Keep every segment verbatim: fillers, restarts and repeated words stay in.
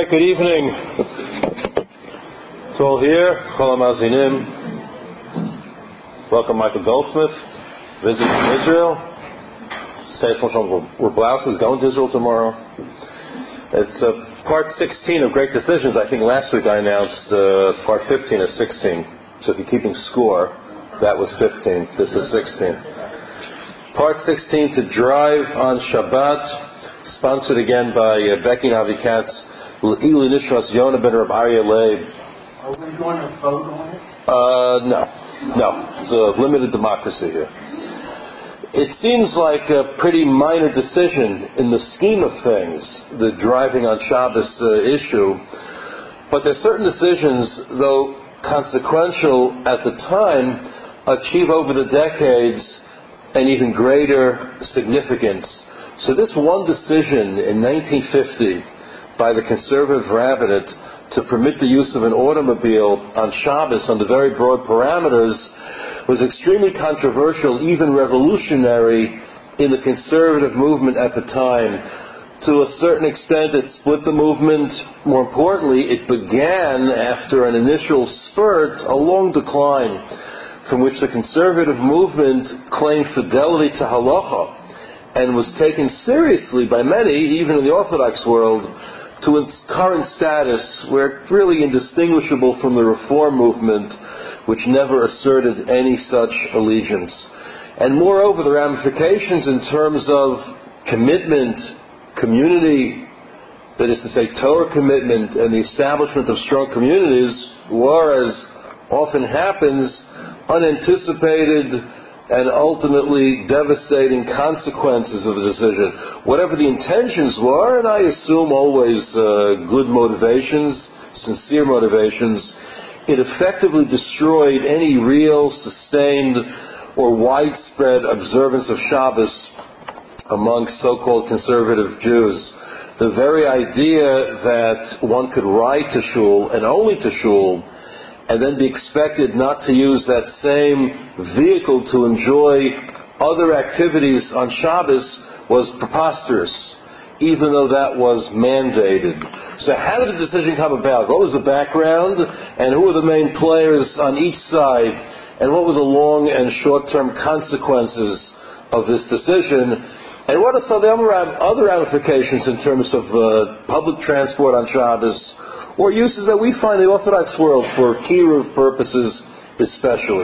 right, good evening. It's all here. Chol HaMazinim. Welcome, Michael Goldsmith, visiting from Israel. Say Rablaus is going to Israel tomorrow. It's uh, part sixteen of Great Decisions. I think last week I announced uh, part fifteen of sixteen. So if you're keeping score, that was fifteen. This is sixteen. Part sixteen, to drive on Shabbat. Sponsored again by uh, Becky Navi-Katz, Ilu Nishras Yonah ben Reb Aryeh Leib. Are we going to vote on it? Uh, no. No. It's a limited democracy here. It seems like a pretty minor decision in the scheme of things, the driving on Shabbos uh, issue. But there are certain decisions, though consequential at the time, achieve over the decades an even greater significance. So this one decision in nineteen fifty by the conservative rabbinate to permit the use of an automobile on Shabbos under very broad parameters was extremely controversial, even revolutionary in the conservative movement at the time. To a certain extent, it split the movement. More importantly, it began after an initial spurt, a long decline from which the conservative movement claimed fidelity to halacha and was taken seriously by many, even in the Orthodox world, to its current status, where it's really indistinguishable from the Reform movement, which never asserted any such allegiance. And moreover, the ramifications in terms of commitment, community, that is to say, Torah commitment, and the establishment of strong communities were, as often happens, unanticipated and ultimately devastating consequences of the decision. Whatever the intentions were, and I assume always uh, good motivations, sincere motivations, it effectively destroyed any real, sustained, or widespread observance of Shabbos among so-called conservative Jews. The very idea that one could ride to shul, and only to shul, and then be expected not to use that same vehicle to enjoy other activities on Shabbos was preposterous, even though that was mandated. So how did the decision come about? What was the background, and who were the main players on each side, and what were the long and short-term consequences of this decision? And what are some of the other ramifications in terms of uh, public transport on Shabbos, or uses that we find in the Orthodox world for kiruv purposes especially?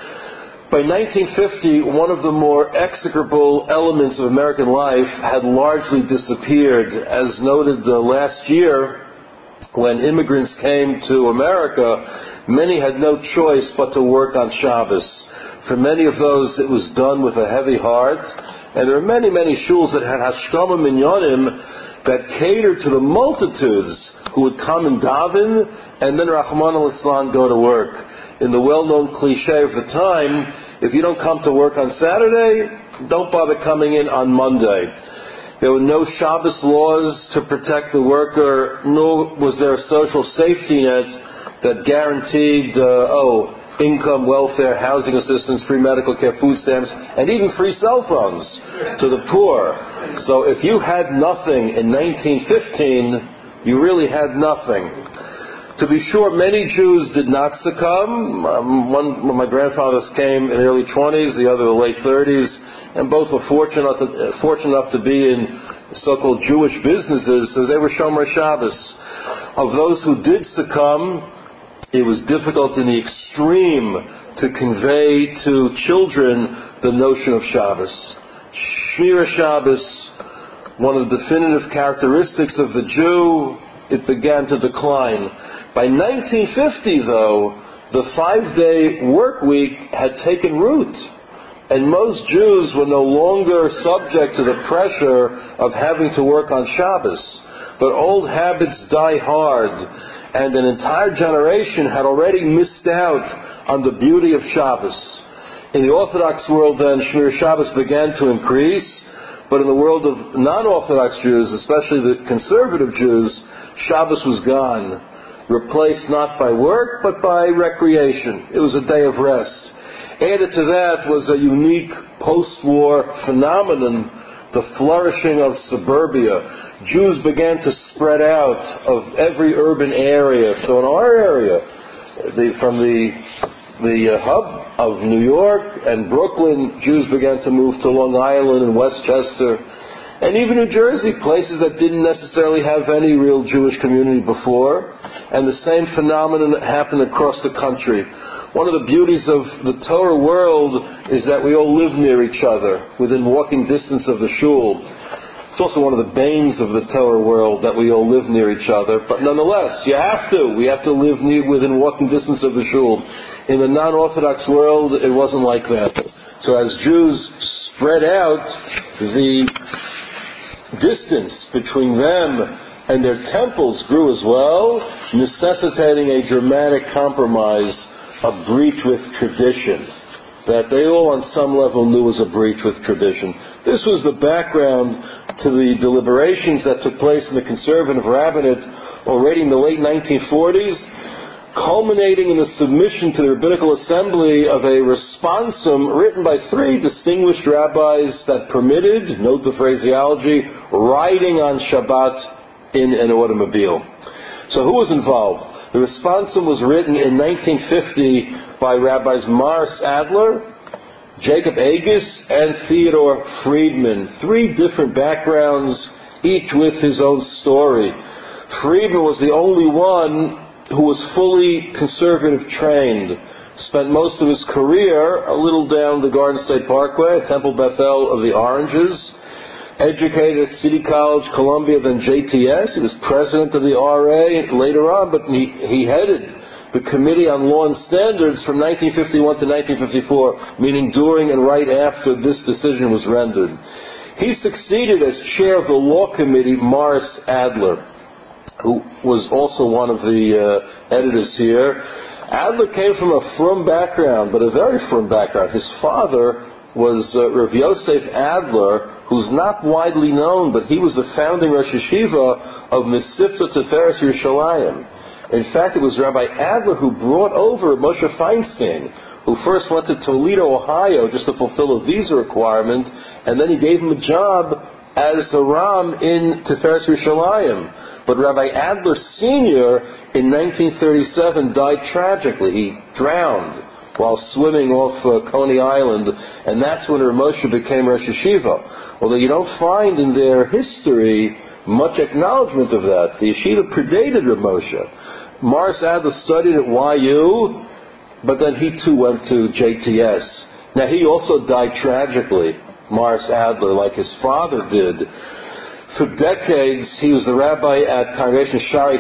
By nineteen fifty, one of the more execrable elements of American life had largely disappeared. As noted uh, last year, when immigrants came to America, many had no choice but to work on Shabbos. For many of those, it was done with a heavy heart, and there are many, many shuls that had hashkama minyanim that catered to the multitudes who would come and daven, and then Rahman al-Islam go to work. In the well-known cliche of the time, if you don't come to work on Saturday, don't bother coming in on Monday. There were no Shabbos laws to protect the worker, nor was there a social safety net that guaranteed, uh, oh, income, welfare, housing assistance, free medical care, food stamps, and even free cell phones to the poor. So if you had nothing in nineteen fifteen, you really had nothing. To be sure, many Jews did not succumb. Um, one of my grandfathers came in the early twenties, the other the late thirties, and both were fortunate, to, uh, fortunate enough to be in so-called Jewish businesses, so they were Shomer Shabbos. Of those who did succumb, it was difficult in the extreme to convey to children the notion of Shabbos. Shmira Shabbos, one of the definitive characteristics of the Jew, it began to decline. By nineteen fifty, though, the five-day work week had taken root, and most Jews were no longer subject to the pressure of having to work on Shabbos. But old habits die hard, and an entire generation had already missed out on the beauty of Shabbos. In the Orthodox world, then, Shmir Shabbos began to increase, but in the world of non-Orthodox Jews, especially the conservative Jews, Shabbos was gone, replaced not by work, but by recreation. It was a day of rest. Added to that was a unique post-war phenomenon the flourishing of suburbia. Jews began to spread out of every urban area. So in our area, the, from the the uh, hub of New York and Brooklyn, Jews began to move to Long Island and Westchester, and even New Jersey, places that didn't necessarily have any real Jewish community before. And the same phenomenon happened across the country. One of the beauties of the Torah world is that we all live near each other, within walking distance of the shul. It's also one of the banes of the Torah world that we all live near each other. But nonetheless, you have to. We have to live near, within walking distance of the shul. In the non-Orthodox world, it wasn't like that. So as Jews spread out, the distance between them and their temples grew as well, necessitating a dramatic compromise, a breach with tradition, that they all on some level knew was a breach with tradition. This was the background to the deliberations that took place in the conservative rabbinate already in the late nineteen forties, culminating in the submission to the Rabbinical Assembly of a responsum written by three distinguished rabbis that permitted, note the phraseology, riding on Shabbat in an automobile. So who was involved? The responsum was written in nineteen fifty by Rabbis Morris Adler, Jacob Agus, and Theodore Friedman. Three different backgrounds, each with his own story. Friedman was the only one who was fully conservative trained. Spent most of his career a little down the Garden State Parkway at Temple Bethel of the Oranges. Educated at City College, Columbia, then J T S. He was president of the R A later on, but he, he headed the Committee on Law and Standards from nineteen fifty-one to nineteen fifty-four, meaning during and right after this decision was rendered. He succeeded as chair of the Law Committee, Morris Adler, who was also one of the uh, editors here. Adler came from a frum background, but a very frum background. His father was uh, Rav Yosef Adler, who's not widely known, but he was the founding Rosh Yeshiva of Mesivta Tiferes Yerushalayim. In fact, it was Rabbi Adler who brought over Moshe Feinstein, who first went to Toledo, Ohio, just to fulfill a visa requirement, and then he gave him a job as a Ram in Tiferes Yerushalayim. But Rabbi Adler Senior in nineteen thirty-seven died tragically. He drowned while swimming off uh, Coney Island, and that's when Rav Moshe became Rosh Yeshiva. Although you don't find in their history much acknowledgement of that. The yeshiva predated Rav Moshe. Morris Adler studied at Y U, but then he too went to J T S. Now he also died tragically, Morris Adler, like his father did. For decades, he was the rabbi at Congregation Shari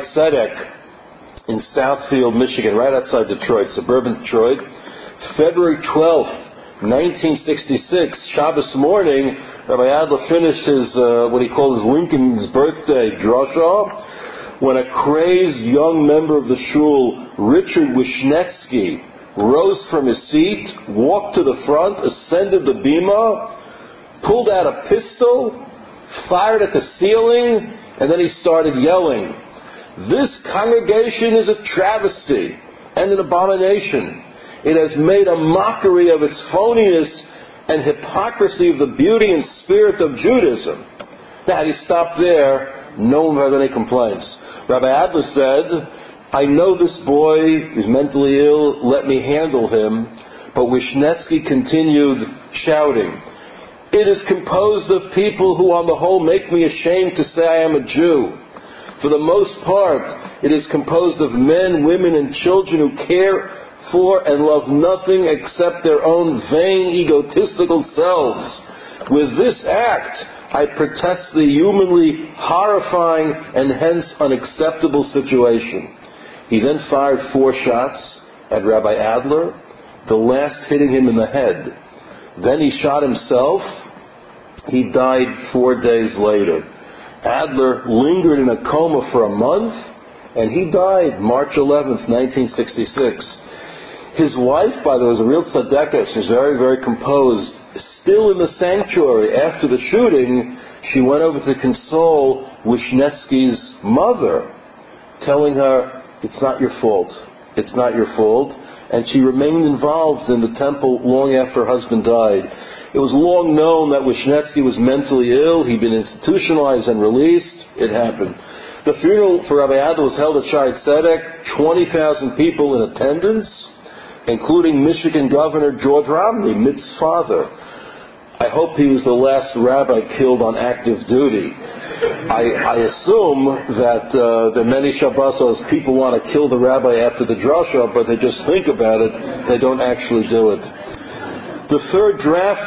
Tzedek in Southfield, Michigan, right outside Detroit, suburban Detroit. February twelfth, nineteen sixty-six, Shabbos morning, Rabbi Adler finished his, uh, what he called his Lincoln's birthday drasha, when a crazed young member of the shul, Richard Wishnetsky, rose from his seat, walked to the front, ascended the bima, pulled out a pistol, fired at the ceiling, and then he started yelling, "This congregation is a travesty and an abomination. It has made a mockery of its phoniness and hypocrisy of the beauty and spirit of Judaism." Now, had he stopped there, no one would have any complaints. Rabbi Adler said, "I know this boy is mentally ill, let me handle him." But Wishnetsky continued shouting, "It is composed of people who on the whole make me ashamed to say I am a Jew. For the most part, it is composed of men, women, and children who care for and love nothing except their own vain, egotistical selves. With this act, I protest the humanly horrifying and hence unacceptable situation." He then fired four shots at Rabbi Adler, the last hitting him in the head. Then he shot himself. He died four days later. Adler lingered in a coma for a month, and he died March eleventh, nineteen sixty-six. His wife, by the way, was a real tzedekah. She was very, very composed. Still in the sanctuary after the shooting, she went over to console Wishnetsky's mother, telling her, "It's not your fault. It's not your fault." And she remained involved in the temple long after her husband died. It was long known that Wisniewski was mentally ill. He'd been institutionalized and released. It happened. The funeral for Rabbi Adler was held at Shaare Tzedek, twenty thousand people in attendance, including Michigan Governor George Romney, Mitt's father. I hope he was the last rabbi killed on active duty. I, I assume that uh, the many Shabbosos people want to kill the rabbi after the drasha, but they just think about it. They don't actually do it. The third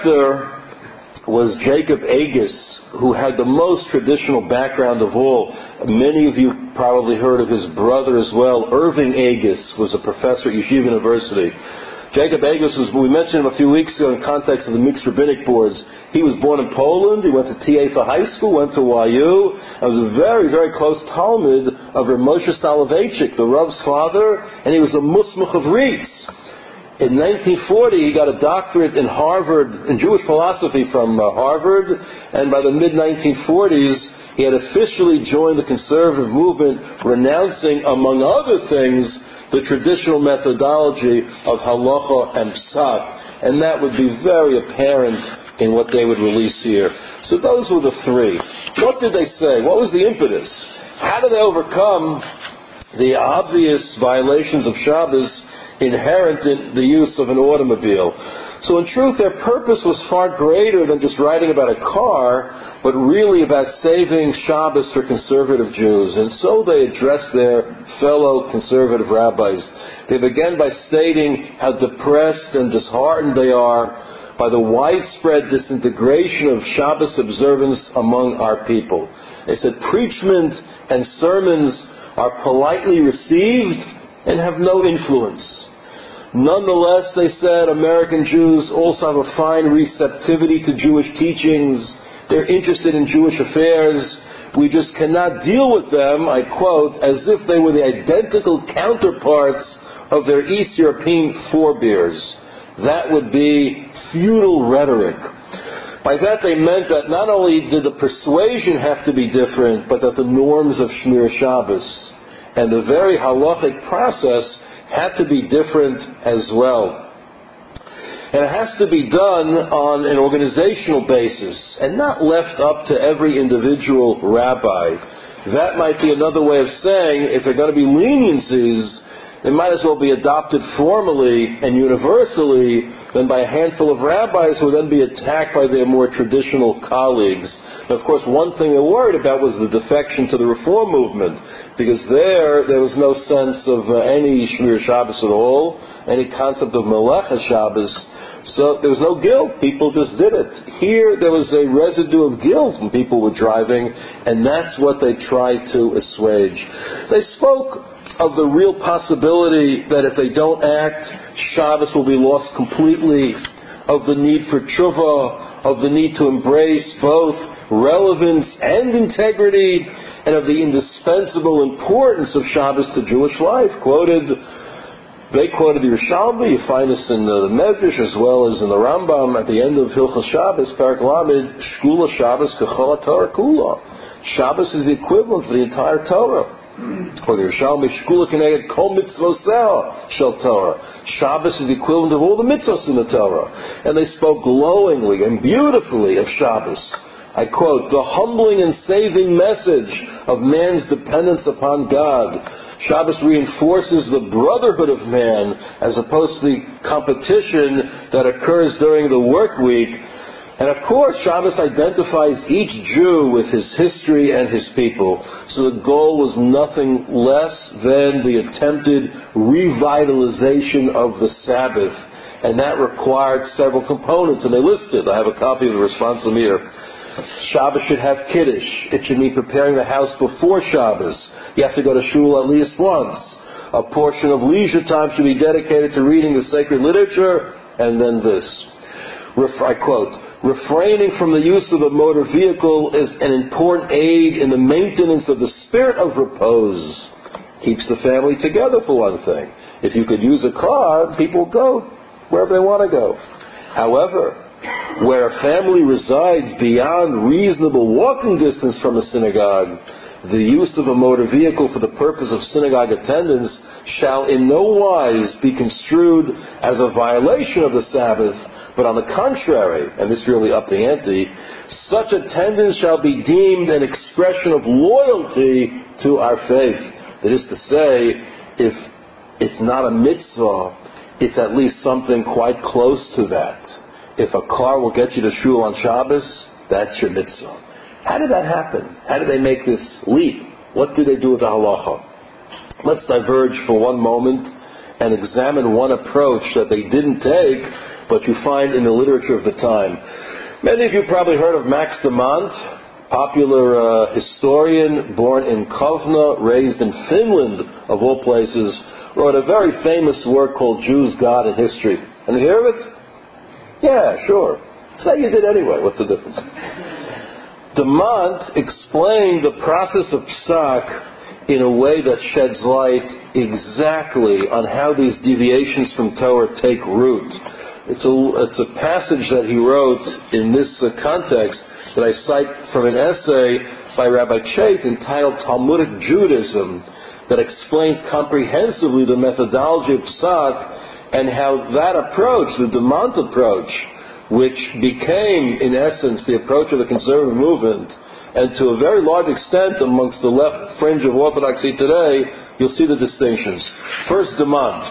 drafter was Jacob Agus, who had the most traditional background of all. Many of you probably heard of his brother as well. Irving Agus was a professor at Yeshiva University. Jacob Agus was, we mentioned him a few weeks ago in context of the mixed rabbinic boards. He was born in Poland. He went to T A for high school, went to Y U, and was a very, very close talmid of Rav Moshe Soloveitchik, the Rav's father, and he was a musmach of Reitz. In nineteen forty, he got a doctorate in Harvard, in Jewish philosophy from uh, Harvard, and by the mid nineteen forties, he had officially joined the conservative movement, renouncing, among other things, the traditional methodology of halacha and psak, and that would be very apparent in what they would release here. So those were the three. What did they say? What was the impetus? How did they overcome the obvious violations of Shabbos inherent in the use of an automobile? So in truth, their purpose was far greater than just writing about a car, but really about saving Shabbos for conservative Jews. And so they addressed their fellow conservative rabbis. They began by stating how depressed and disheartened they are by the widespread disintegration of Shabbos observance among our people. They said preachment and sermons are politely received and have no influence. Nonetheless, they said, American Jews also have a fine receptivity to Jewish teachings. They're interested in Jewish affairs. We just cannot deal with them, I quote, as if they were the identical counterparts of their East European forebears. That would be futile rhetoric. By that they meant that not only did the persuasion have to be different, but that the norms of Shmir Shabbos and the very halachic process had to be different as well. And it has to be done on an organizational basis and not left up to every individual rabbi. That might be another way of saying if there are going to be leniencies, they might as well be adopted formally and universally than by a handful of rabbis who would then be attacked by their more traditional colleagues. And of course, one thing they worried about was the defection to the Reform movement, because there, there was no sense of uh, any Shmir Shabbos at all, any concept of Melecha Shabbos. So there was no guilt. People just did it. Here, there was a residue of guilt when people were driving, and that's what they tried to assuage. They spoke of the real possibility that if they don't act, Shabbos will be lost completely, of the need for tshuva, of the need to embrace both relevance and integrity, and of the indispensable importance of Shabbos to Jewish life. Quoted, they quoted the Yerushalmi, you find this in the Medrash as well as in the Rambam at the end of Hilchos Shabbos, Parak Lamed, Shkula Shabbos Kechol Torah Kula. Shabbos is the equivalent for the entire Torah. Or the Yerushalmi, Shkula Keneged Kol Mitzvoseh Shel Torah. Shabbos is the equivalent of all the mitzvos in the Torah. And they spoke glowingly and beautifully of Shabbos. I quote, the humbling and saving message of man's dependence upon God. Shabbos reinforces the brotherhood of man as opposed to the competition that occurs during the work week. And of course, Shabbos identifies each Jew with his history and his people. So the goal was nothing less than the attempted revitalization of the Sabbath. And that required several components, and they listed. I have a copy of the responsum here. Shabbos should have Kiddush. It should mean preparing the house before Shabbos. You have to go to shul at least once. A portion of leisure time should be dedicated to reading the sacred literature, and then this. I quote, refraining from the use of a motor vehicle is an important aid in the maintenance of the spirit of repose. Keeps the family together, for one thing. If you could use a car, people go wherever they want to go. However, where a family resides beyond reasonable walking distance from a synagogue, the use of a motor vehicle for the purpose of synagogue attendance shall in no wise be construed as a violation of the Sabbath, But on the contrary, and this really upped the ante, such attendance shall be deemed an expression of loyalty to our faith. That is to say, if it's not a mitzvah, it's at least something quite close to that. If a car will get you to shul on Shabbos, that's your mitzvah. How did that happen? How did they make this leap? What did they do with the halacha? Let's diverge for one moment and examine one approach that they didn't take, but you find in the literature of the time. Many of you probably heard of Max de Mont, popular uh, historian, born in Kovna, raised in Finland, of all places, wrote a very famous work called Jews, God, and History. And you hear of it? Yeah, sure. Say you did anyway. What's the difference? De Mont explained the process of Psak in a way that sheds light exactly on how these deviations from Torah take root. It's a, it's a passage that he wrote in this uh, context that I cite from an essay by Rabbi Chait entitled Talmudic Judaism that explains comprehensively the methodology of Psak and how that approach, the De Mont approach, which became, in essence, the approach of the conservative movement, and to a very large extent amongst the left fringe of orthodoxy today, you'll see the distinctions. First, De Mont.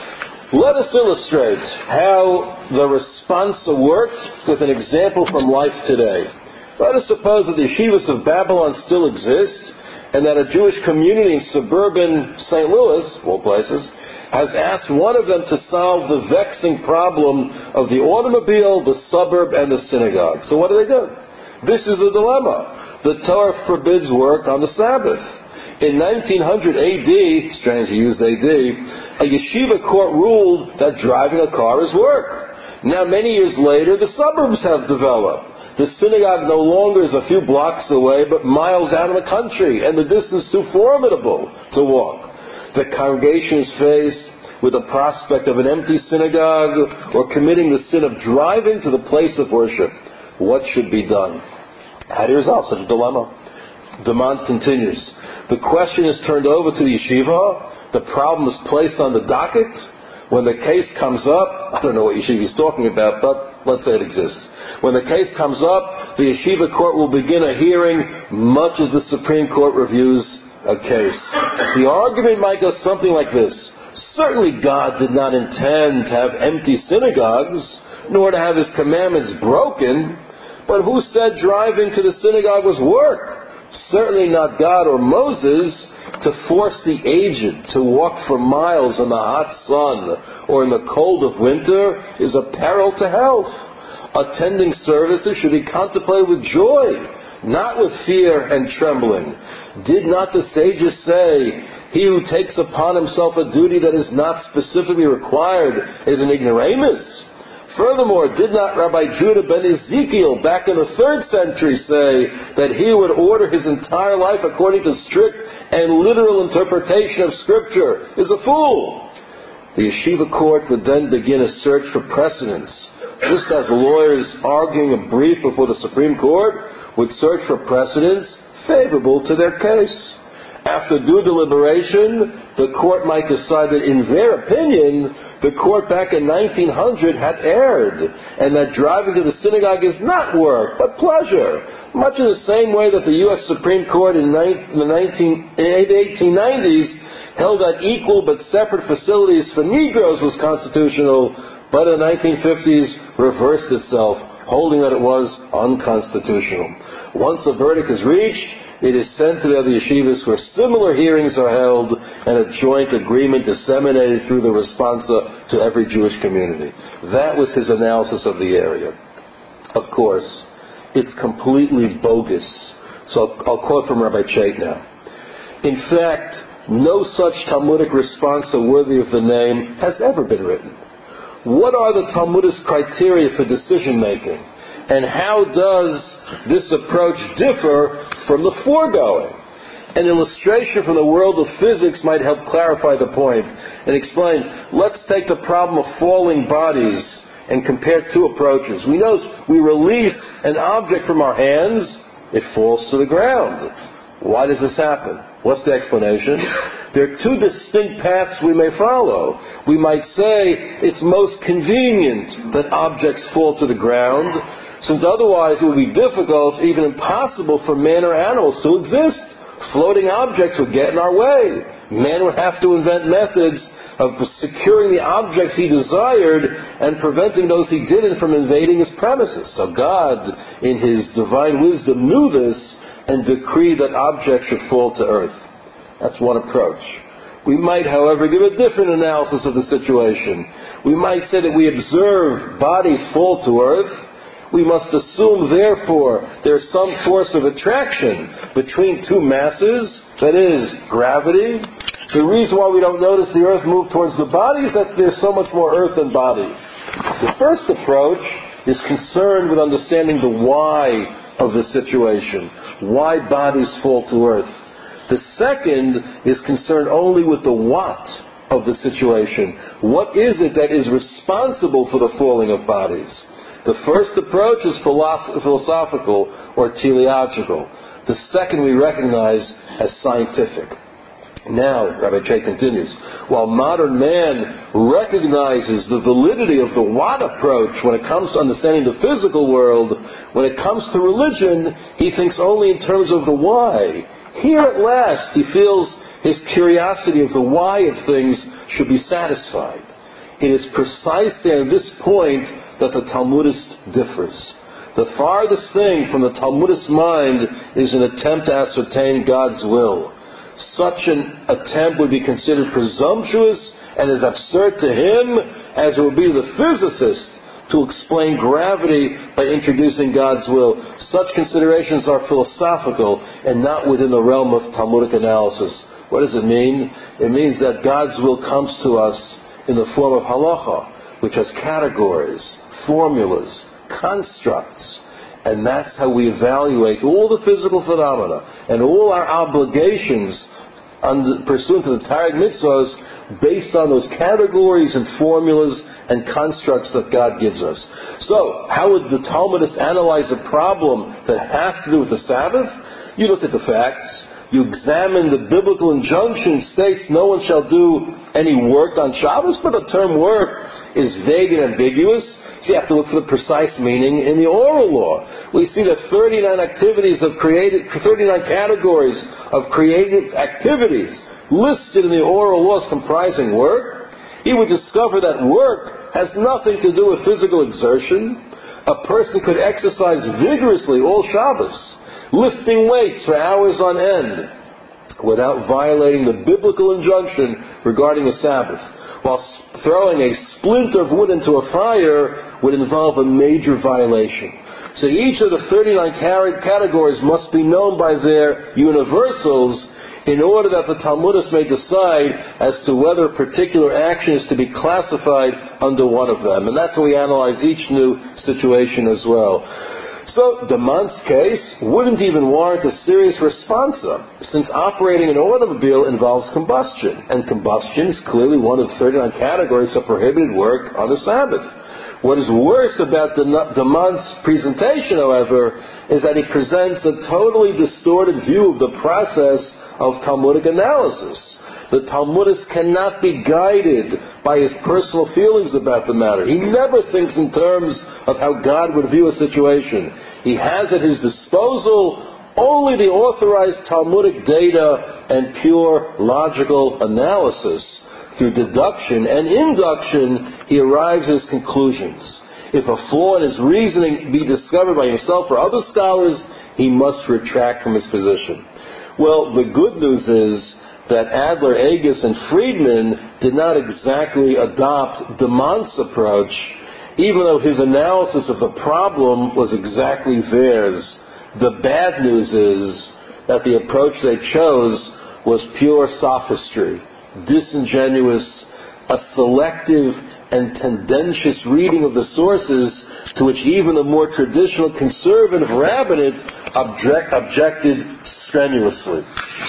Let us illustrate how the responsa worked with an example from life today. Let us suppose that the yeshivas of Babylon still exist, and that a Jewish community in suburban Saint Louis, of all places, has asked one of them to solve the vexing problem of the automobile, the suburb, and the synagogue. So what do they do? This is the dilemma. The Torah forbids work on the Sabbath. In nineteen hundred A D, strange he used A D, a yeshiva court ruled that driving a car is work. Now, many years later, the suburbs have developed. The synagogue no longer is a few blocks away, but miles out in the country, and the distance too formidable to walk. The congregation is faced with the prospect of an empty synagogue or committing the sin of driving to the place of worship. What should be done? How do you resolve such a dilemma? De Mont continues. The question is turned over to the yeshiva. The problem is placed on the docket. When the case comes up, I don't know what yeshiva is talking about, but let's say it exists. When the case comes up, the yeshiva court will begin a hearing much as the Supreme Court reviews a case. The argument might go something like this. Certainly God did not intend to have empty synagogues, nor to have his commandments broken, but who said driving to the synagogue was work? Certainly not God or Moses. To force the aged to walk for miles in the hot sun or in the cold of winter is a peril to health. Attending services should be contemplated with joy, not with fear and trembling. Did not the sages say, he who takes upon himself a duty that is not specifically required is an ignoramus? Furthermore, did not Rabbi Judah ben Ezekiel back in the third century say that he would order his entire life according to strict and literal interpretation of Scripture is a fool? The yeshiva court would then begin a search for precedents, just as lawyers arguing a brief before the Supreme Court would search for precedents favorable to their case. After due deliberation, the court might decide that in their opinion, the court back in nineteen hundred had erred, and that driving to the synagogue is not work, but pleasure. Much in the same way that the U S Supreme Court in the eighteen nineties held that equal but separate facilities for Negroes was constitutional, but in the nineteen fifties reversed itself, holding that it was unconstitutional. Once a verdict is reached, it is sent to the other yeshivas where similar hearings are held and a joint agreement disseminated through the responsa to every Jewish community. That was his analysis of the area. Of course, it's completely bogus. So I'll quote from Rabbi Chait now. In fact, no such Talmudic responsa worthy of the name has ever been written. What are the Talmudic criteria for decision making? And how does this approach differ from the foregoing? An illustration from the world of physics might help clarify the point. It explains, let's take the problem of falling bodies and compare two approaches. We know we release an object from our hands, it falls to the ground. Why does this happen? What's the explanation? There are two distinct paths we may follow. We might say it's most convenient that objects fall to the ground, since otherwise it would be difficult, even impossible, for man or animals to exist. Floating objects would get in our way. Man would have to invent methods of securing the objects he desired and preventing those he didn't from invading his premises. So God, in his divine wisdom, knew this and decreed that objects should fall to earth. That's one approach. We might, however, give a different analysis of the situation. We might say that we observe bodies fall to earth. We must assume, therefore, there is some force of attraction between two masses, that is, gravity. The reason why we don't notice the earth move towards the body is that there's so much more earth than body. The first approach is concerned with understanding the why of the situation, why bodies fall to earth. The second is concerned only with the what of the situation. What is it that is responsible for the falling of bodies? The first approach is philosoph- philosophical or teleological. The second we recognize as scientific. Now, Rabbi Che continues, while modern man recognizes the validity of the what approach when it comes to understanding the physical world, when it comes to religion, he thinks only in terms of the why. Here at last he feels his curiosity of the why of things should be satisfied. It is precisely at this point that the Talmudist differs. The farthest thing from the Talmudist mind is an attempt to ascertain God's will. Such an attempt would be considered presumptuous and as absurd to him as it would be to the physicist to explain gravity by introducing God's will. Such considerations are philosophical and not within the realm of Talmudic analysis. What does it mean? It means that God's will comes to us in the form of halacha, which has categories, formulas, constructs. And that's how we evaluate all the physical phenomena and all our obligations under, pursuant to the Tarek mitzvahs based on those categories and formulas and constructs that God gives us. So, how would the Talmudist analyze a problem that has to do with the Sabbath? You look at the facts. You examine the biblical injunction states no one shall do any work on Shabbos, but the term work is vague and ambiguous. So you have to look for the precise meaning in the oral law. We see that thirty-nine activities of created, thirty-nine categories of creative activities listed in the oral laws comprising work. He would discover that work has nothing to do with physical exertion. A person could exercise vigorously all Shabbos, lifting weights for hours on end, without violating the biblical injunction regarding the Sabbath, while throwing a splint of wood into a fire would involve a major violation. So each of the thirty-nine categories must be known by their universals in order that the Talmudist may decide as to whether a particular action is to be classified under one of them. And that's how we analyze each new situation as well. So, Demant's case wouldn't even warrant a serious responsa, since operating an automobile involves combustion, and combustion is clearly one of the thirty-nine categories of prohibited work on the Sabbath. What is worse about Demant's presentation, however, is that he presents a totally distorted view of the process of Talmudic analysis. The Talmudist cannot be guided by his personal feelings about the matter. He never thinks in terms of how God would view a situation. He has at his disposal only the authorized Talmudic data and pure logical analysis. Through deduction and induction, he arrives at his conclusions. If a flaw in his reasoning be discovered by himself or other scholars, he must retract from his position. Well, the good news is that Adler, Agus, and Friedman did not exactly adopt Demant's approach, even though his analysis of the problem was exactly theirs. The bad news is that the approach they chose was pure sophistry, disingenuous, a selective and tendentious reading of the sources to which even the more traditional conservative rabbinate object, objected strenuously.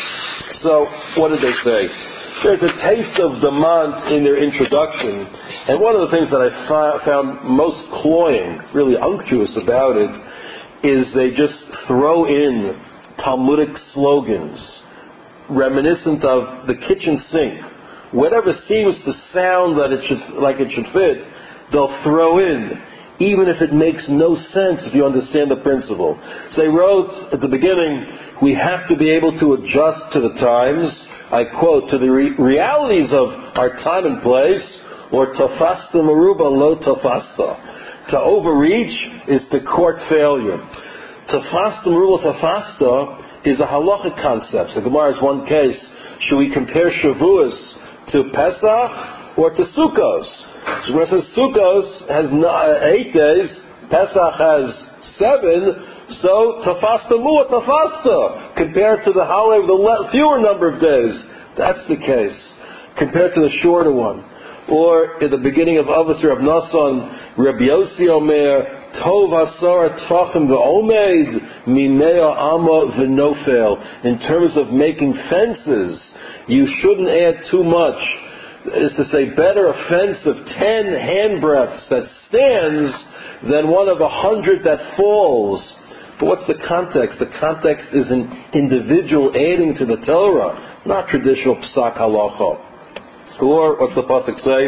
So, what did they say? There's a taste of Demant in their introduction, and one of the things that I fa- found most cloying, really unctuous about it, is they just throw in Talmudic slogans, reminiscent of the kitchen sink. Whatever seems to sound that it should, like it should fit, they'll throw in, even if it makes no sense if you understand the principle. So they wrote at the beginning, we have to be able to adjust to the times, I quote, to the re- realities of our time and place, or tafasta maruba lo tafasta. To overreach is to court failure. Tafasta maruba tafasta is a halachic concept. The Gemara has one case. Should we compare Shavuos to Pesach or to Sukkos? So when it says Sukkos has eight days, Pesach has seven, so tafasta mu'at tafasta, compared to the holiday with a fewer number of days. That's the case, compared to the shorter one. Or at the beginning of Avos Reb Nasan, Reb Yossi Omer, Tov Asar Tfachim V'Omeid Mimea Ama V'Nofel. In terms of making fences, you shouldn't add too much. Is to say, better a fence of ten handbreadths that stands than one of a hundred that falls. But what's the context? The context is an individual adding to the Torah, not traditional psak halacha. Or, what's the pasuk say?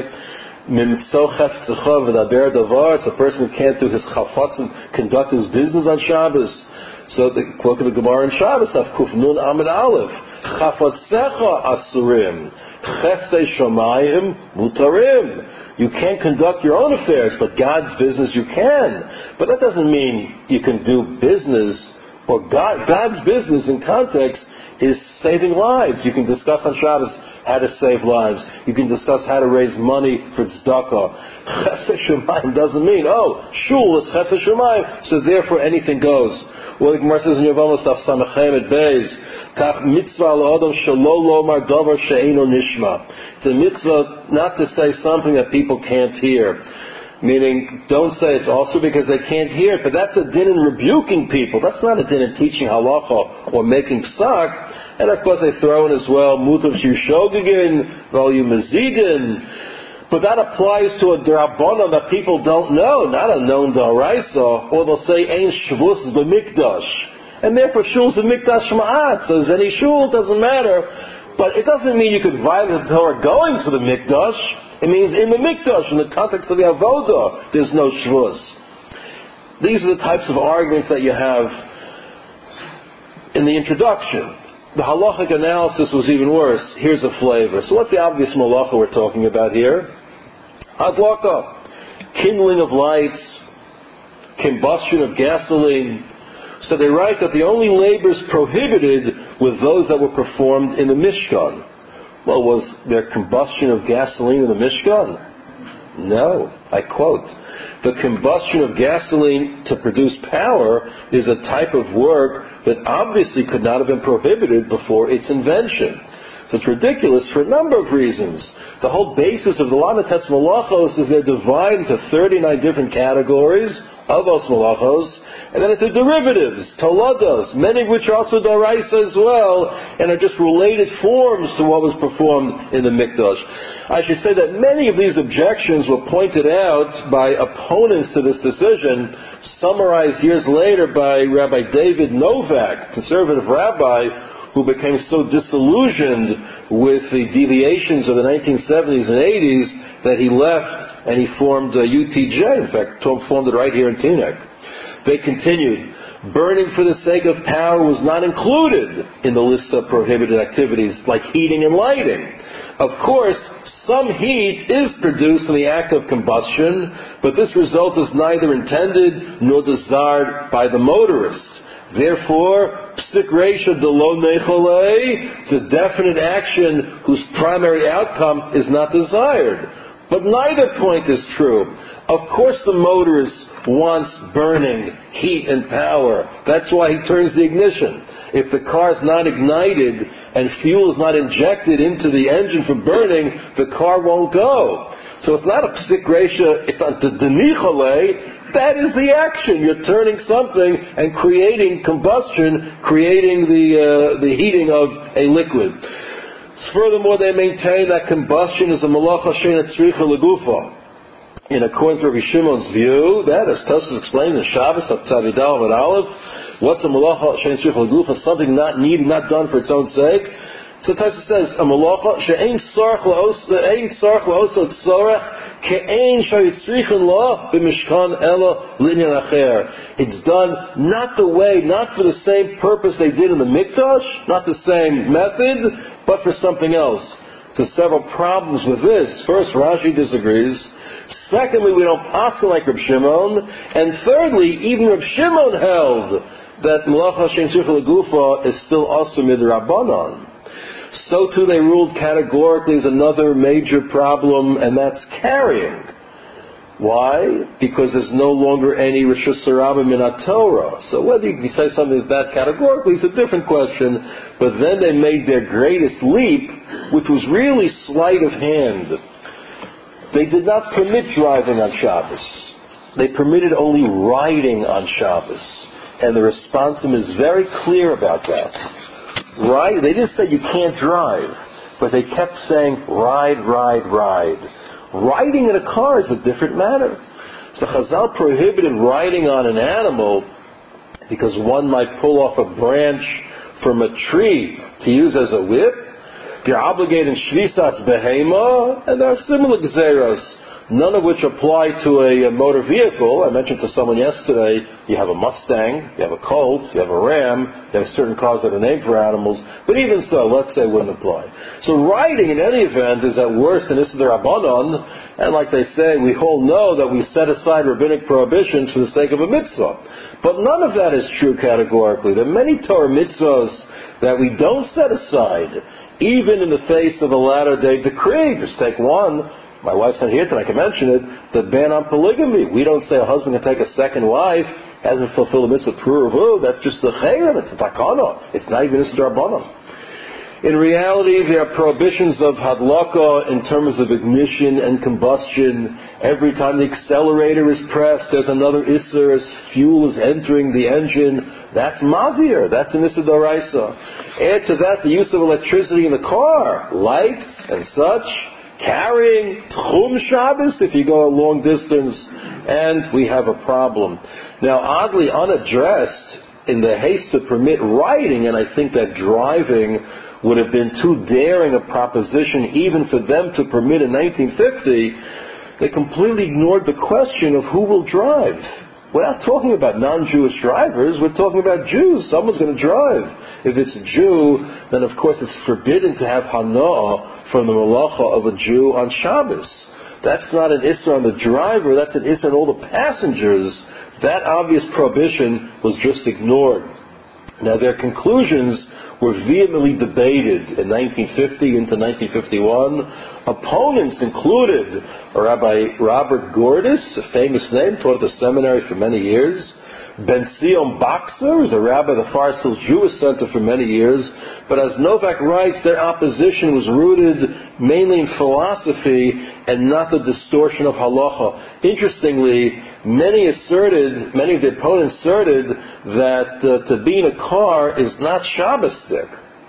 It's a person who can't do his chafatz and conduct his business on Shabbos. So the look at the Gemara in Shabbos, Kuf Nun Amid Aleph. Chafatzecha asurim, chefsei shamayim mutarim. You can't conduct your own affairs, but God's business you can. But that doesn't mean you can do business, or God, God's business in context is saving lives. You can discuss on Shabbos how to save lives. You can discuss how to raise money for tzedakah. Chefsei Shemayim doesn't mean, oh, shul, it's Chefsei Shemayim, so therefore anything goes. Well, the Gemara says in Yevamos Daf Samachem at Beis, Kach mitzvah l'odom shelo lomar davar she'eino nishma. It's a mitzvah not to say something that people can't hear. Meaning, don't say it's also because they can't hear it, but that's a din in rebuking people. That's not a din in teaching halacha or making psak. And of course they throw in as well, mutav shishogigin, volume mazidin. But that applies to a drabana that people don't know, not a known daraisa, or they'll say, ein shvus b'mikdash. And therefore shul's a mikdash ma'at, so as any shul, doesn't matter. But it doesn't mean you could violate the Torah going to the mikdash. It means in the mikdash, in the context of the avodah, there's no shvus. These are the types of arguments that you have in the introduction. The halachic analysis was even worse. Here's a flavor. So what's the obvious malacha we're talking about here? Hadlaka, kindling of lights, combustion of gasoline. So they write that the only labors prohibited were those that were performed in the Mishkan. Well, was there combustion of gasoline in the Mishkan? No. I quote, the combustion of gasoline to produce power is a type of work that obviously could not have been prohibited before its invention. So it's ridiculous for a number of reasons. The whole basis of the Lamates Malachos is they're divided into thirty-nine different categories, Avos Malachos, and then into derivatives, Tolados, many of which are also Daraisa as well, and are just related forms to what was performed in the Mikdash. I should say that many of these objections were pointed out by opponents to this decision, summarized years later by Rabbi David Novak, conservative rabbi, who became so disillusioned with the deviations of the nineteen seventies and eighties that he left and he formed uh, U T J. In fact, Tom formed it right here in Teaneck. They continued, burning for the sake of power was not included in the list of prohibited activities like heating and lighting. Of course, some heat is produced in the act of combustion, but this result is neither intended nor desired by the motorist. Therefore, psik reisha de lo necholei, it's a definite action whose primary outcome is not desired. But neither point is true. Of course the motorist wants burning, heat and power. That's why he turns the ignition. If the car is not ignited and fuel is not injected into the engine for burning, the car won't go. So it's not a psik reisha, it's a denichole. That is the action. You're turning something and creating combustion, creating the uh, the heating of a liquid. Furthermore, they maintain that combustion is a malacha she'ena tzricha legufa. in accordance with Rabbi Shimon's view, that, as Tosfos explained in Shabbos, Tzadidal and Aleph, what's a malacha she'ein tzricha l'gufa, something not needed, not done for its own sake. So Tosfos says, a malacha she'ein tzarech la'oso tzorech ke'ein shayitzrichin la b'mishkan ela l'inyan acher. It's done not the way, not for the same purpose they did in the Mikdash, not the same method, but for something else. There's several problems with this. First, Rashi disagrees. Secondly, we don't paskin like Reb Shimon. And thirdly, even Reb Shimon held that Malacha Shein Tzricha L'Gufa is still also midrabanan. So too they ruled categorically is another major problem, and that's carrying. Why? Because there's no longer any Rishus Harabim in Torah. So whether you can say something like that categorically is a different question, but then they made their greatest leap, which was really sleight of hand. They did not permit driving on Shabbos. They permitted only riding on Shabbos. And the responsim is very clear about that. Right? They didn't say you can't drive, but they kept saying ride, ride, ride. Riding in a car is a different matter. So Chazal prohibited riding on an animal because one might pull off a branch from a tree to use as a whip. You're obligated in Shvisas Behema, and there are similar gzeros, none of which apply to a, a motor vehicle. I mentioned to someone yesterday, you have a Mustang, you have a Colt, you have a Ram, you have certain cars that are named for animals, but even so, let's say it wouldn't apply. So riding in any event is at worst an Issa D'Rabbanan, and like they say, we all know that we set aside rabbinic prohibitions for the sake of a mitzvah. But none of that is true categorically. There are many Torah mitzvahs that we don't set aside, even in the face of a latter-day decree. Just take one. My wife's not here tonight, I can mention it, the ban on polygamy. We don't say a husband can take a second wife, hasn't fulfilled the mitzvah pruruvu. That's just the chayim, it's a takana. It's not even a d'Rabbanan. In reality, there are prohibitions of hadlaka in terms of ignition and combustion. Every time the accelerator is pressed, there's another isser as fuel is entering the engine. That's mavir. That's an issa d'oraisa. Add to that the use of electricity in the car, lights and such. Carrying Tchum Shabbos if you go a long distance, and we have a problem. Now, oddly unaddressed in the haste to permit riding, and I think that driving would have been too daring a proposition even for them to permit in nineteen fifty, they completely ignored the question of who will drive. We're not talking about non-Jewish drivers, we're talking about Jews. Someone's going to drive. If it's a Jew, then of course it's forbidden to have hana'ah from the malacha of a Jew on Shabbos. That's not an issur on the driver, that's an issur on all the passengers. That obvious prohibition was just ignored. Now their conclusions were vehemently debated in nineteen fifty into nineteen fifty-one. Opponents included Rabbi Robert Gordis, a famous name, taught at the seminary for many years. Ben Zion Boxer was a rabbi at the Forest Hills Jewish Center for many years. But as Novak writes, their opposition was rooted mainly in philosophy and not the distortion of halacha. Interestingly, many asserted, many of the opponents asserted that uh, to be in a car is not Shabbosdik.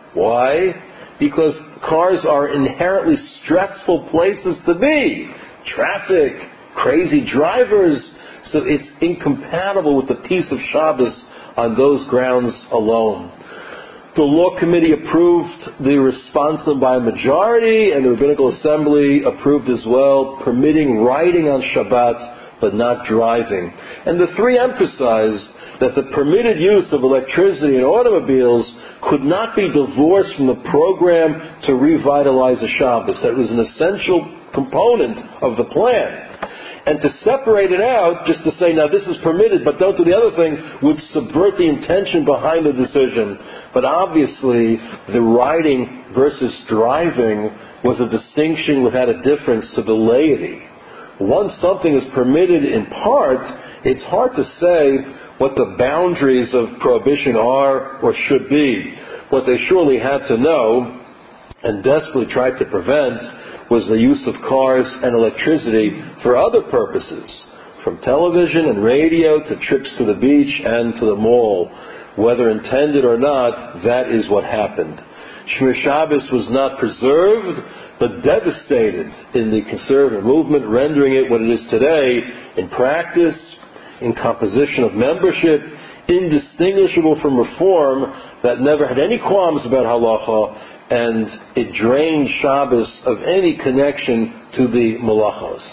Why? Because cars are inherently stressful places to be. Traffic, crazy drivers. So it's incompatible with the peace of Shabbos on those grounds alone. The law committee approved the responsum by a majority, and the Rabbinical Assembly approved as well, permitting riding on Shabbat but not driving. And the three emphasized that the permitted use of electricity in automobiles could not be divorced from the program to revitalize the Shabbos. That was an essential component of the plan. And to separate it out, just to say, now this is permitted, but don't do the other things, would subvert the intention behind the decision. But obviously, the riding versus driving was a distinction without a difference to the laity. Once something is permitted in part, it's hard to say what the boundaries of prohibition are or should be. What they surely had to know, and desperately tried to prevent, was the use of cars and electricity for other purposes, from television and radio to trips to the beach and to the mall. Whether intended or not, that is what happened. Shmir Shabbos was not preserved, but devastated in the conservative movement, rendering it what it is today in practice, in composition of membership, indistinguishable from reform that never had any qualms about halacha, and it drained Shabbos of any connection to the malachos.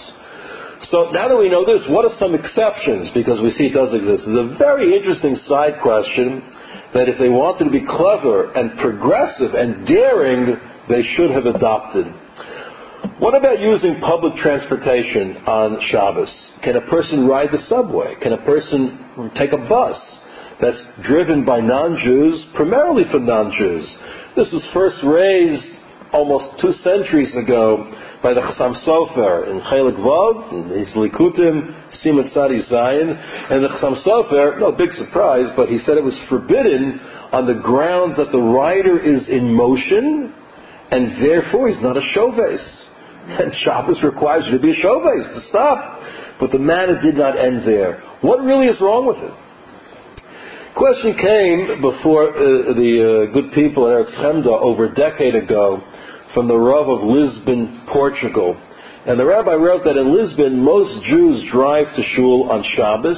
So now that we know this, what are some exceptions? Because we see it does exist. There's a very interesting side question that if they wanted to be clever and progressive and daring, they should have adopted. What about using public transportation on Shabbos? Can a person ride the subway? Can a person take a bus that's driven by non-Jews, primarily for non-Jews? This was first raised almost two centuries ago by the Chassam Sofer in Chelik Vav, in his Likutim, Siman Tzadi Zayin, and the Chassam Sofer, no big surprise, but he said it was forbidden on the grounds that the rider is in motion, and therefore he's not a shoves. And Shabbos requires you to be a shoves, to stop. But the matter did not end there. What really is wrong with it? Question came before uh, the uh, good people in Eretz Chemda over a decade ago from the Rav of Lisbon, Portugal. And the rabbi wrote that in Lisbon, most Jews drive to shul on Shabbos,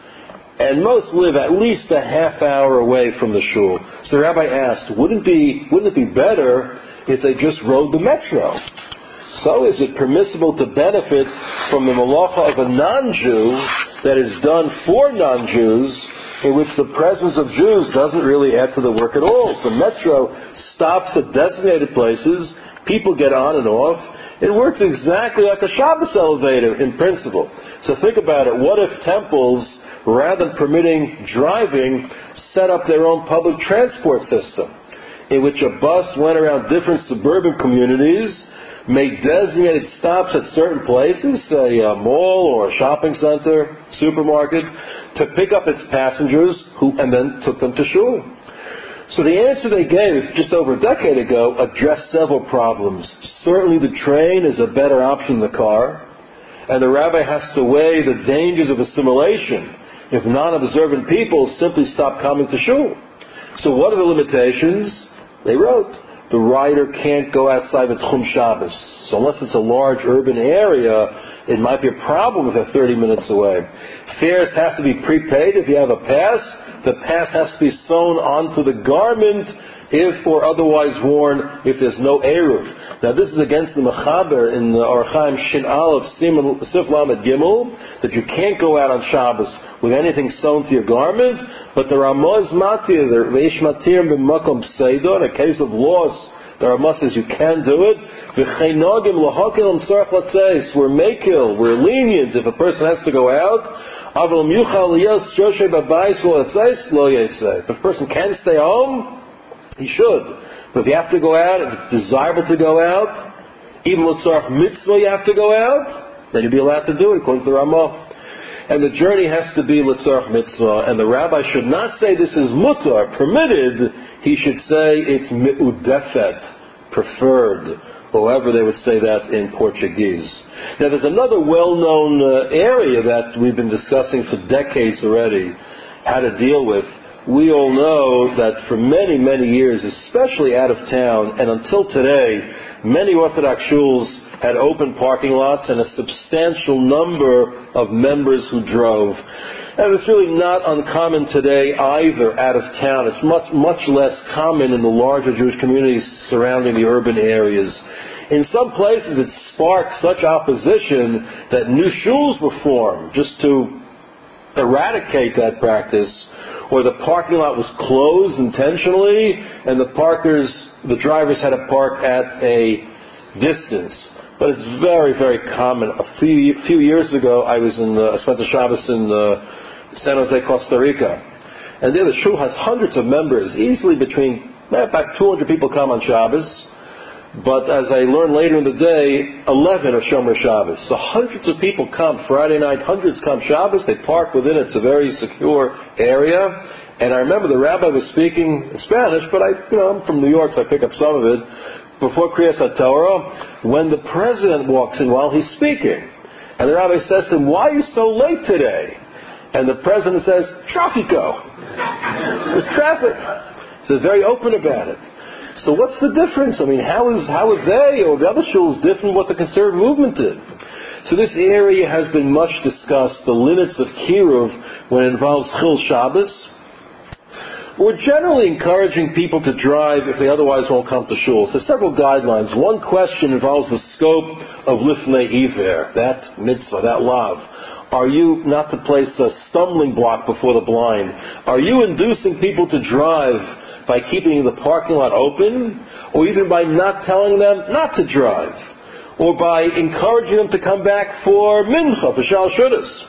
and most live at least a half hour away from the shul. So the rabbi asked, wouldn't it be, wouldn't it be better if they just rode the metro? So is it permissible to benefit from the malacha of a non-Jew that is done for non-Jews, in which the presence of Jews doesn't really add to the work at all? The metro stops at designated places, people get on and off. It works exactly like a Shabbos elevator in principle. So think about it. What if temples, rather than permitting driving, set up their own public transport system, in which a bus went around different suburban communities, made designated stops at certain places, say a mall or a shopping center, supermarket, to pick up its passengers, who and then took them to shul? So the answer they gave just over a decade ago addressed several problems. Certainly the train is a better option than the car, and the rabbi has to weigh the dangers of assimilation if non-observant people simply stop coming to shul. So what are the limitations? They wrote, the rider can't go outside the Tchum Shabbos. So unless it's a large urban area, it might be a problem if they're thirty minutes away. Fares have to be prepaid if you have a pass. The pass has to be sewn onto the garment if or otherwise worn if there's no Eruv. Now this is against the Mechaber in the Orach Chaim Shin Aleph Sif Lamed Gimel, that you can't go out on Shabbos with anything sewn to your garment, but the Ramaz Matir, the Reish Matir B'Makom Seido, in a case of loss, the Ramaz says you can do it. V'cheinogim l'hakel m'tzarech l'tzeis. We're makil, we're lenient if a person has to go out. Aval m'yuchal l'yos shoshe b'bayis l'tzeis lo yesei. If a person can stay home, he should. But if you have to go out, if it's desirable to go out, even l'tzarech mitzvah you have to go out, then you'll be allowed to do it according to the Ramah. And the journey has to be l'tzarech mitzvah, and the rabbi should not say this is mutar, permitted. He should say it's mi'udefet, preferred, however they would say that in Portuguese. Now there's another well-known uh, area that we've been discussing for decades already, how to deal with. We all know that for many, many years, especially out of town, and until today, many Orthodox shuls had open parking lots and a substantial number of members who drove. And it's really not uncommon today either out of town. It's much, much less common in the larger Jewish communities surrounding the urban areas. In some places it sparked such opposition that new shuls were formed just to eradicate that practice, or the parking lot was closed intentionally and the parkers, the drivers had to park at a distance. But it's very, very common. A few, few years ago, I was in, uh, I spent the Shabbos in uh, San Jose, Costa Rica. And there the shul has hundreds of members, easily between, eh, about two hundred people come on Shabbos. But as I learned later in the day, eleven are Shomer Shabbos. So hundreds of people come Friday night, hundreds come Shabbos, they park within it. It's a very secure area. And I remember the rabbi was speaking Spanish, but I, you know, I'm from New York, so I pick up some of it. Before Kriyas HaTorah, when the president walks in while he's speaking, and the rabbi says to him, why are you so late today? And the president says, traffico. There's traffic. So they're very open about it. So what's the difference? I mean, how is how is they or the other shuls different from what the conservative movement did? So this area has been much discussed, the limits of kiruv when it involves chil Shabbos. We're generally encouraging people to drive if they otherwise won't come to shul. So several guidelines. One question involves the scope of lifnei iver, that mitzvah, that lav. Are you not to place a stumbling block before the blind? Are you inducing people to drive by keeping the parking lot open, or even by not telling them not to drive, or by encouraging them to come back for mincha, for shal shudas?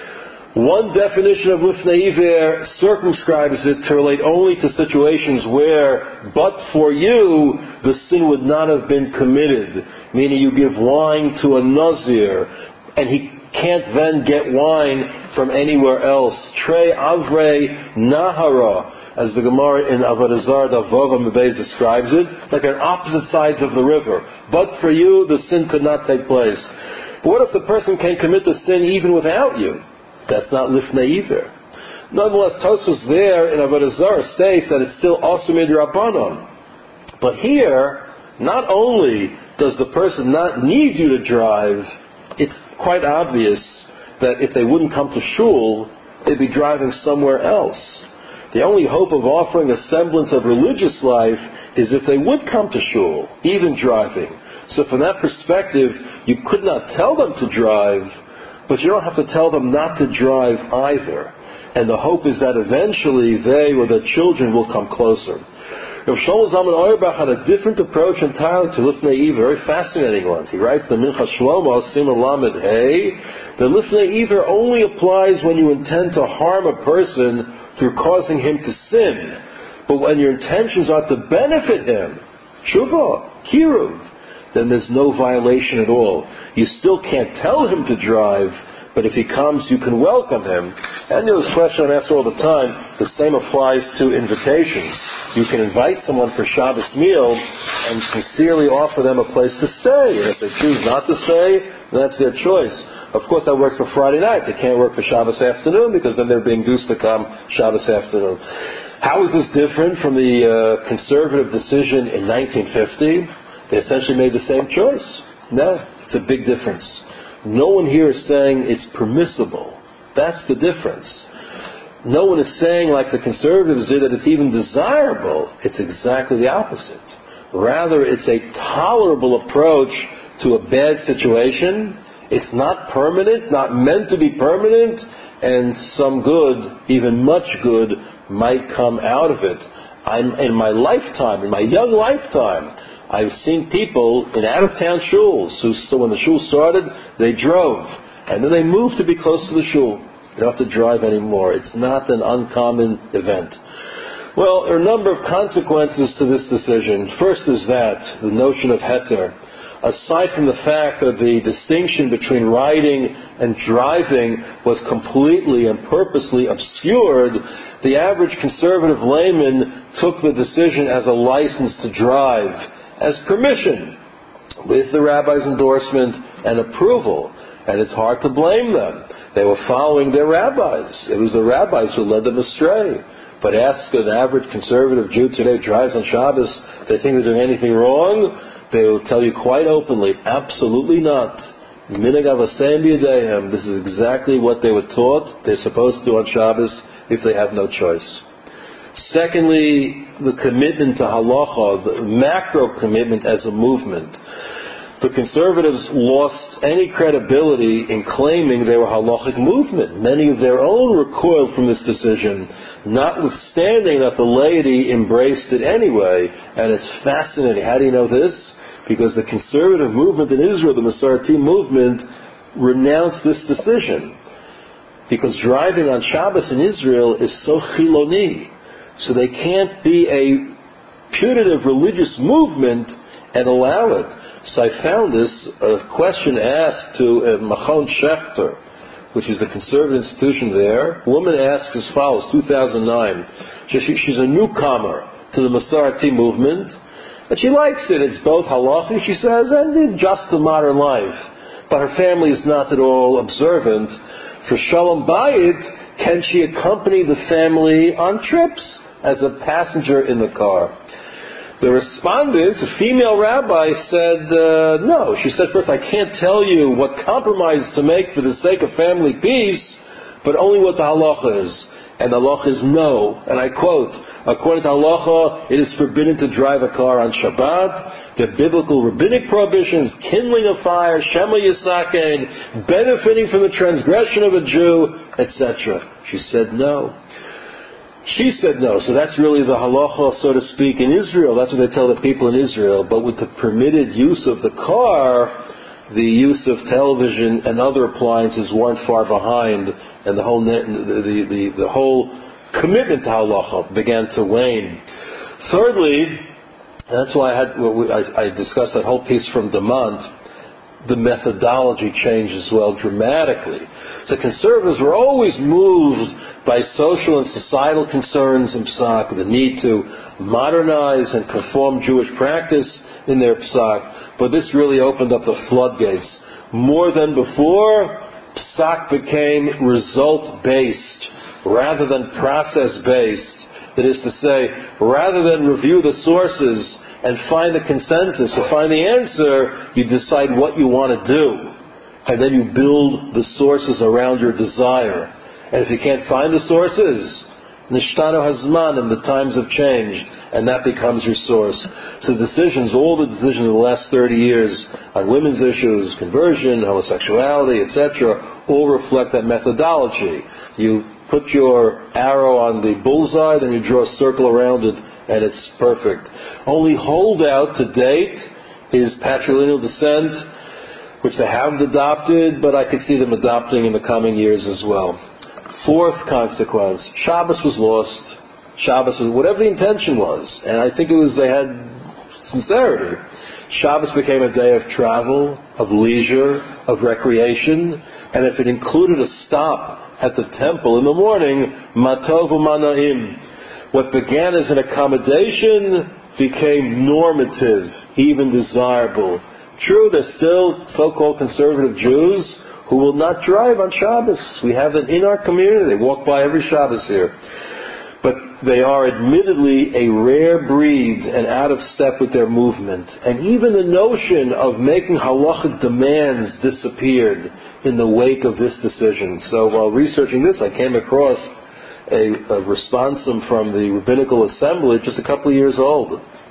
One definition of lifnei iver circumscribes it to relate only to situations where, but for you, the sin would not have been committed. Meaning you give wine to a nazir, and he can't then get wine from anywhere else. Trei avrei nahara, as the Gemara in Avodah Zarah Davav Mebez describes it, like on opposite sides of the river. But for you, the sin could not take place. But what if the person can commit the sin even without you? That's not lifnei iver. Nonetheless, Tosfos there in Avodah Zarah states that it's still also midrabanan. But here, not only does the person not need you to drive, it's quite obvious that if they wouldn't come to shul, they'd be driving somewhere else. The only hope of offering a semblance of religious life is if they would come to shul, even driving. So from that perspective, you could not tell them to drive, but you don't have to tell them not to drive either. And the hope is that eventually they or their children will come closer. Rav Shlomo Zalman Auerbach had a different approach entirely to lifnei iver, very fascinating ones. He writes, the Minchas Shlomo, Simon Lamed Hey, the lifnei iver only applies when you intend to harm a person through causing him to sin. But when your intentions are to benefit him, tshuva, kiruv, then there's no violation at all. You still can't tell him to drive, but if he comes, you can welcome him. And there's a question I'm asked all the time, the same applies to invitations. You can invite someone for Shabbos meal and sincerely offer them a place to stay. And if they choose not to stay, that's their choice. Of course, that works for Friday night. They can't work for Shabbos afternoon because then they're being induced to come Shabbos afternoon. How is this different from the uh, conservative decision in nineteen fifty? They essentially made the same choice. No, it's a big difference. No one here is saying it's permissible. That's the difference. No one is saying, like the conservatives did, that it's even desirable. It's exactly the opposite. Rather, it's a tolerable approach to a bad situation. It's not permanent, not meant to be permanent, and some good, even much good, might come out of it. I'm, in my lifetime, in my young lifetime, I've seen people in out-of-town shuls who, still, when the shul started, they drove. And then they moved to be close to the shul. You don't have to drive anymore. It's not an uncommon event. Well, there are a number of consequences to this decision. First is that, the notion of heter. Aside from the fact that the distinction between riding and driving was completely and purposely obscured, the average conservative layman took the decision as a license to drive, as permission, with the rabbi's endorsement and approval. And it's hard to blame them. They were following their rabbis. It was the rabbis who led them astray. But ask an average conservative Jew today who drives on Shabbos, they think they're doing anything wrong? They will tell you quite openly, absolutely not. Minhag avosem b'yadehem. This is exactly what they were taught they're supposed to do on Shabbos if they have no choice. Secondly, the commitment to halacha, the macro commitment as a movement. The conservatives lost any credibility in claiming they were a halachic movement. Many of their own recoiled from this decision, notwithstanding that the laity embraced it anyway. And it's fascinating. How do you know this? Because the conservative movement in Israel, the Masorti movement, renounced this decision. Because driving on Shabbos in Israel is so chiloni. So they can't be a putative religious movement and allow it. So I found this a question asked to uh, Machon Shechter, which is the conservative institution there. A woman asks as follows, two thousand nine. She, she's a newcomer to the Masorti movement, but she likes it. It's both halachi, she says, and just the modern life. But her family is not at all observant. For Shalom Bayit, can she accompany the family on trips as a passenger in the car? The respondents, a female rabbi, said uh, no. She said, first, I can't tell you what compromise to make for the sake of family peace, but only what the halacha is. And the halacha is no. And I quote, according to halacha, it is forbidden to drive a car on Shabbat. The biblical rabbinic prohibitions, kindling a fire, Shema Yisaken, benefiting from the transgression of a Jew, et cetera. She said no. She said no. So that's really the halacha, so to speak, in Israel. That's what they tell the people in Israel. But with the permitted use of the car, the use of television and other appliances weren't far behind, and the whole the the, the, the whole commitment to halacha began to wane. Thirdly, that's why I had I, I discussed that whole piece from Demont. The methodology changed as well dramatically. So conservatives were always moved by social and societal concerns in Psak, the need to modernize and conform Jewish practice in their Psak. But this really opened up the floodgates. More than before, Psak became result-based rather than process-based. That is to say, rather than review the sources and find the consensus or find the answer, you decide what you want to do. And then you build the sources around your desire. And if you can't find the sources, Nishtano Hazman, and the times have changed, and that becomes your source. So decisions, all the decisions of the last thirty years on women's issues, conversion, homosexuality, et cetera, all reflect that methodology. You put your arrow on the bullseye, then you draw a circle around it, and it's perfect. Only holdout to date is patrilineal descent, which they haven't adopted, but I could see them adopting in the coming years as well. Fourth consequence, Shabbos was lost. Shabbos was, whatever the intention was, and I think it was they had sincerity. Shabbos became a day of travel, of leisure, of recreation, and if it included a stop at the temple in the morning, matov u'manaim. What began as an accommodation became normative, even desirable. True, there's still so-called conservative Jews who will not drive on Shabbos. We have it in our community. They walk by every Shabbos here. But they are admittedly a rare breed and out of step with their movement. And even the notion of making halachic demands disappeared in the wake of this decision. So while researching this, I came across a, a responsum from the Rabbinical Assembly, just a couple of years old.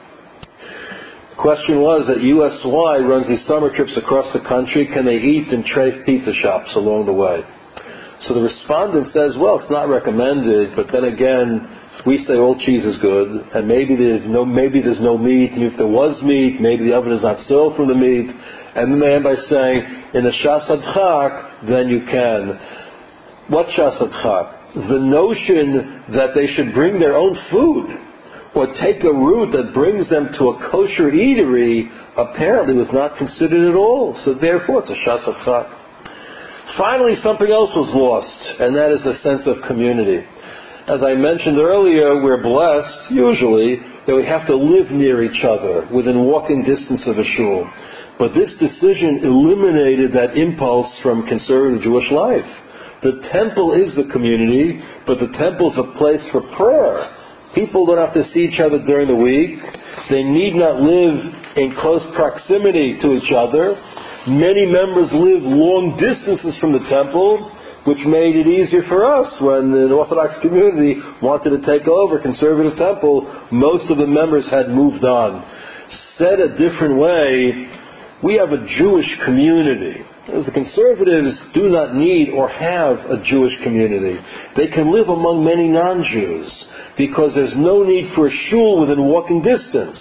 The question was that U S Y runs these summer trips across the country. Can they eat in treif pizza shops along the way? So the respondent says, well, it's not recommended, but then again, we say all cheese is good, and maybe there's no, maybe there's no meat, and if there was meat, maybe the oven is not sealed from the meat. And then they end by saying, in a Shasad Chak, then you can. What Shasad Chak? The notion that they should bring their own food, or take a route that brings them to a kosher eatery, apparently was not considered at all. So therefore, it's a Shasad Chak. Finally, something else was lost, and that is the sense of community. As I mentioned earlier, we're blessed, usually, that we have to live near each other, within walking distance of a shul. But this decision eliminated that impulse from conservative Jewish life. The temple is the community, but the temple is a place for prayer. People don't have to see each other during the week. They need not live in close proximity to each other. Many members live long distances from the temple, which made it easier for us when the Orthodox community wanted to take over conservative temple. Most of the members had moved on. Said a different way, we have a Jewish community. As the conservatives do not need or have a Jewish community. They can live among many non-Jews because there's no need for a shul within walking distance.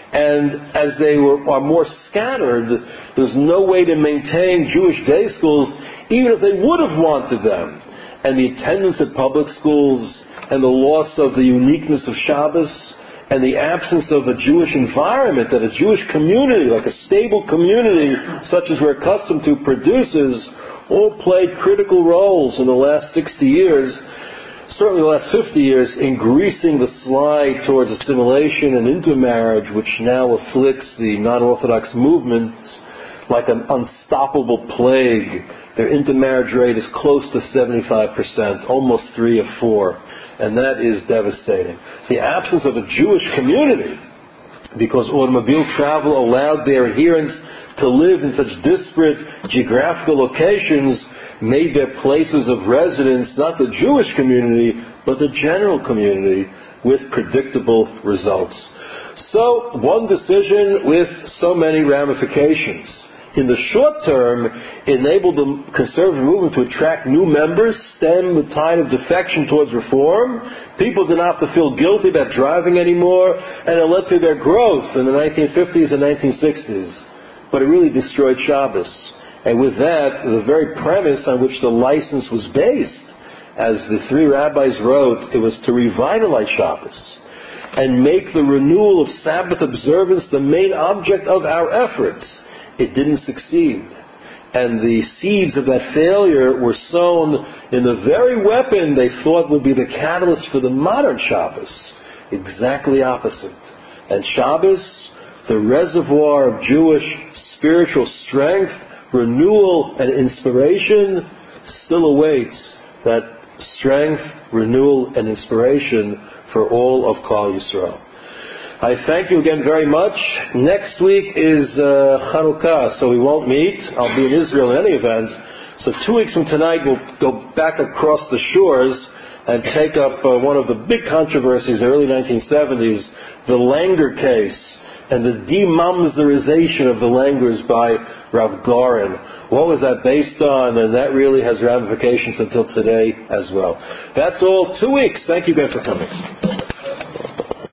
And as they were, are more scattered, there's no way to maintain Jewish day schools, even if they would have wanted them. And the attendance at public schools, and the loss of the uniqueness of Shabbos, and the absence of a Jewish environment that a Jewish community, like a stable community such as we're accustomed to, produces, all played critical roles in the last sixty years, certainly the last fifty years, in greasing the slide towards assimilation and intermarriage, which now afflicts the non-Orthodox movements like an unstoppable plague. Their intermarriage rate is close to seventy-five percent, almost three of four, and that is devastating. The absence of a Jewish community, because automobile travel allowed their adherents to live in such disparate geographical locations, made their places of residence not the Jewish community, but the general community, with predictable results. So, one decision with so many ramifications. In the short term, it enabled the conservative movement to attract new members, stem the tide of defection towards reform. People did not have to feel guilty about driving anymore, and it led to their growth in the nineteen fifties and nineteen sixties. But it really destroyed Shabbos. And with that, the very premise on which the license was based, as the three rabbis wrote, it was to revitalize Shabbos and make the renewal of Sabbath observance the main object of our efforts. It didn't succeed. And the seeds of that failure were sown in the very weapon they thought would be the catalyst for the modern Shabbos. Exactly opposite. And Shabbos, the reservoir of Jewish spiritual strength, renewal, and inspiration, still awaits that strength, renewal, and inspiration for all of Klal Yisrael. I thank you again very much. Next week is uh, Chanukah, so we won't meet. I'll be in Israel in any event. So two weeks from tonight, we'll go back across the shores and take up uh, one of the big controversies, the early nineteen seventies, the Langer case, and the demamzerization of the Langers by Rav Goren. What was that based on? And that really has ramifications until today as well. That's all. Two weeks. Thank you again for coming.